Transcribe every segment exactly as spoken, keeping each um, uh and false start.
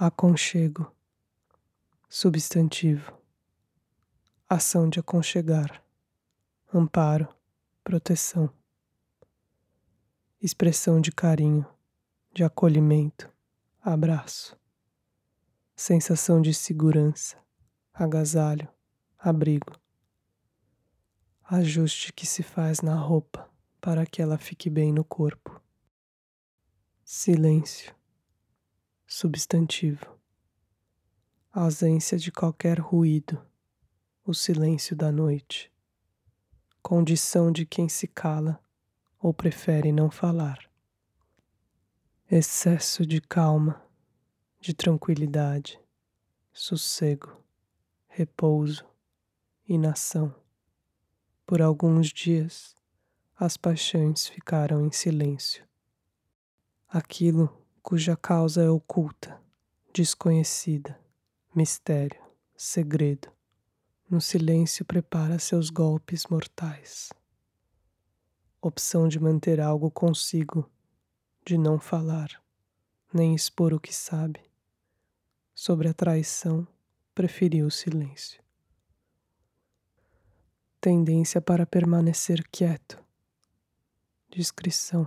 Aconchego, substantivo, ação de aconchegar, amparo, proteção, expressão de carinho, de acolhimento, abraço, sensação de segurança, agasalho, abrigo, ajuste que se faz na roupa para que ela fique bem no corpo, silêncio, substantivo, ausência de qualquer ruído, o silêncio da noite, condição de quem se cala ou prefere não falar, excesso de calma, de tranquilidade, sossego, repouso, inação. Por alguns dias, as paixões ficaram em silêncio. Aquilo cuja causa é oculta, desconhecida, mistério, segredo, no silêncio prepara seus golpes mortais. Opção de manter algo consigo, de não falar, nem expor o que sabe. Sobre a traição, preferiu o silêncio. Tendência para permanecer quieto. Discrição.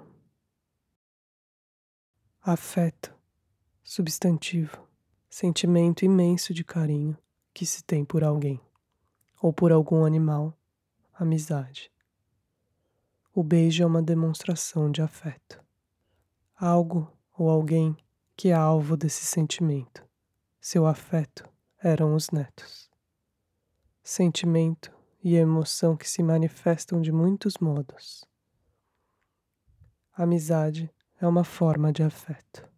Afeto, substantivo, sentimento imenso de carinho que se tem por alguém, ou por algum animal, amizade. O beijo é uma demonstração de afeto. Algo ou alguém que é alvo desse sentimento. Seu afeto eram os netos. Sentimento e emoção que se manifestam de muitos modos. Amizade é uma forma de afeto.